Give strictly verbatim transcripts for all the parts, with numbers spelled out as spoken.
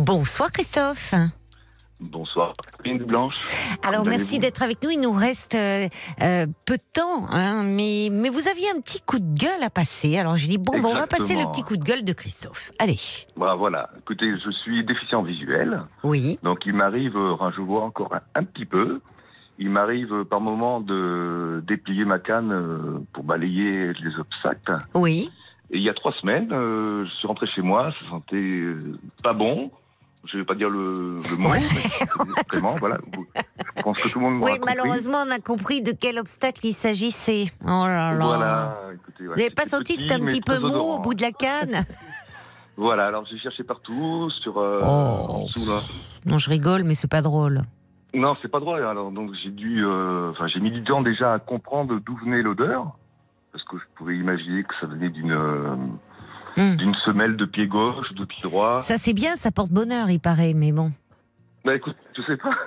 Bonsoir Christophe. Bonsoir, Catherine Blanche. Alors merci d'être avec nous, il nous reste euh, euh, peu de temps, hein, mais, mais vous aviez un petit coup de gueule à passer, alors j'ai dit bon, bon on va passer le petit coup de gueule de Christophe. Allez. Bah, voilà, écoutez, je suis déficient visuel, oui. Donc il m'arrive, enfin, je vois encore un, un petit peu, il m'arrive par moment de déplier ma canne pour balayer les obstacles. Oui. Et il y a trois semaines, euh, je suis rentré chez moi, ça sentait euh, pas bon. Je ne vais pas dire le, le mot, ouais. mais vraiment, voilà. Je pense que tout le monde m'aura Oui, compris. malheureusement, on a compris de quel obstacle il s'agissait. Oh là là. Voilà, écoutez, ouais, vous n'avez pas senti petit, que c'était un petit peu mou odorant. au bout de la canne? Voilà, alors j'ai cherché partout, sur... Euh, oh. sous la... Non, je rigole, mais c'est pas drôle. Non, c'est pas drôle. Alors, donc j'ai dû... Euh, enfin, j'ai mis du temps déjà à comprendre d'où venait l'odeur, parce que je pouvais imaginer que ça venait d'une... Euh, Mmh. d'une semelle de pied gauche, de pied droit. Ça c'est bien, ça porte bonheur, il paraît, mais bon. Bah écoute, je sais pas.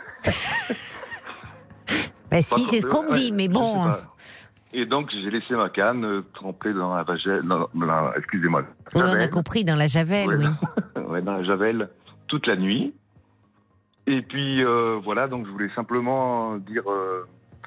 bah si, c'est ce qu'on me dit, ouais, mais bon. Et donc j'ai laissé ma canne euh, trempée dans la vagelle, non, non, excusez-moi. Oui, on a compris, dans la javel, ouais, oui. ouais, dans la javel, toute la nuit. Et puis euh, voilà, donc je voulais simplement dire euh,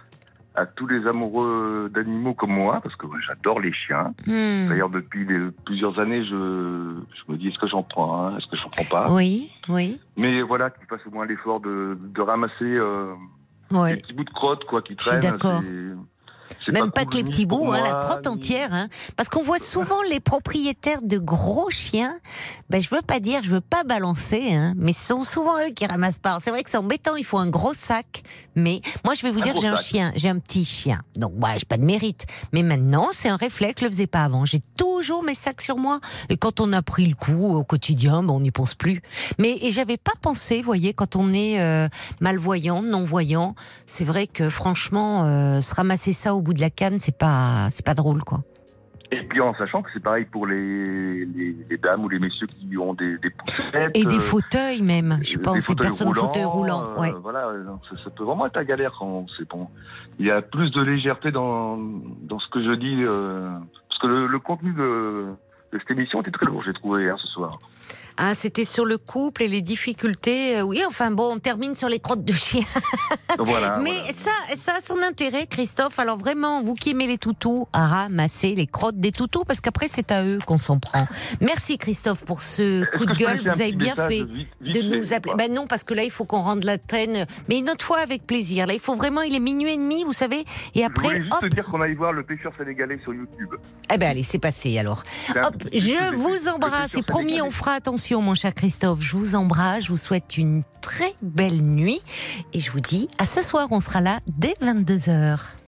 à tous les amoureux d'animaux comme moi, parce que ouais, j'adore les chiens. Mmh. D'ailleurs, depuis les, plusieurs années, je, je me dis, est-ce que j'en prends un, est-ce que j'en prends pas? Oui, oui. Mais voilà, qu'ils fassent au moins l'effort de, de ramasser euh, ouais. les petits bouts de crotte quoi, qui traînent. Je suis d'accord. C'est Même pas, pas que les petits bouts, hein, la crotte entière. Hein. Parce qu'on voit souvent les propriétaires de gros chiens, ben, je veux pas dire, je veux pas balancer, hein, mais ce sont souvent eux qui ramassent pas. C'est vrai que c'est embêtant, il faut un gros sac. Mais moi, je vais vous un dire, j'ai sac. un chien, j'ai un petit chien. Donc, moi, j'ai pas de mérite. Mais maintenant, c'est un réflexe, je le faisais pas avant. J'ai toujours mes sacs sur moi. Et quand on a pris le coup au quotidien, ben, on n'y pense plus. Mais et j'avais pas pensé, vous voyez, quand on est euh, malvoyant, non-voyant, c'est vrai que franchement, euh, se ramasser ça au bout de la canne, c'est pas, c'est pas drôle, quoi. Et puis en sachant que c'est pareil pour les, les, les dames ou les messieurs qui ont des, des poussettes. Et des fauteuils même, je euh, pense, des personnes en fauteuil roulant. Euh, ouais. Voilà, ça, ça peut vraiment être la galère quand c'est bon. Il y a plus de légèreté dans, dans ce que je dis, euh, parce que le, le contenu de, de cette émission était très lourd, j'ai trouvé hier ce soir. Ah, c'était sur le couple et les difficultés. Euh, oui, enfin bon, on termine sur les crottes de chien. Voilà, mais voilà. ça, ça a son intérêt, Christophe. Alors vraiment, vous qui aimez les toutous, à ramasser les crottes des toutous, parce qu'après c'est à eux qu'on s'en prend. Merci Christophe pour ce coup de gueule. Vous avez bien fait vite, vite de nous appeler. Ben non, parce que là il faut qu'on rende la traîne. Mais une autre fois avec plaisir. Là, il faut vraiment. Il est minuit et demi, vous savez. Et après, je voulais juste hop. te dire qu'on aille voir le pêcheur sénégalais sur YouTube. Eh ben allez, c'est passé alors. Hop, je vous embrasse. Et promis, on fera attention. Mon cher Christophe, je vous embrasse, je vous souhaite une très belle nuit et je vous dis à ce soir, on sera là dès vingt-deux heures.